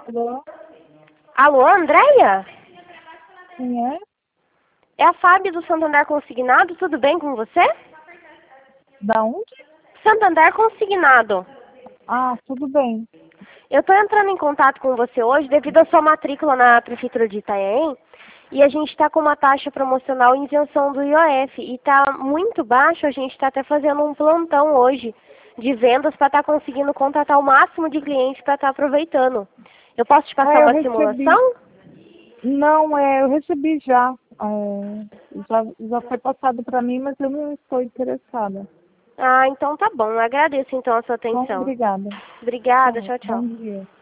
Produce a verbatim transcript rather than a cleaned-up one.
Alô? Alô, Andréia? Quem é? É a Fábio do Santander Consignado, tudo bem com você? Da onde? Santander Consignado. Ah, tudo bem. Eu estou entrando em contato com você hoje devido à sua matrícula na Prefeitura de Itanhaém e a gente está com uma taxa promocional em isenção do I O F e está muito baixo, a gente está até fazendo um plantão hoje de vendas para estar conseguindo contratar o máximo de clientes para estar aproveitando. Eu posso te passar É, eu uma recebi. simulação? Não, é, eu recebi já. É, já, já foi passado para mim, mas eu não estou interessada. Ah, então tá bom. Eu agradeço então a sua Então, atenção. obrigada. Obrigada, Tchau, tchau, bom tchau. dia.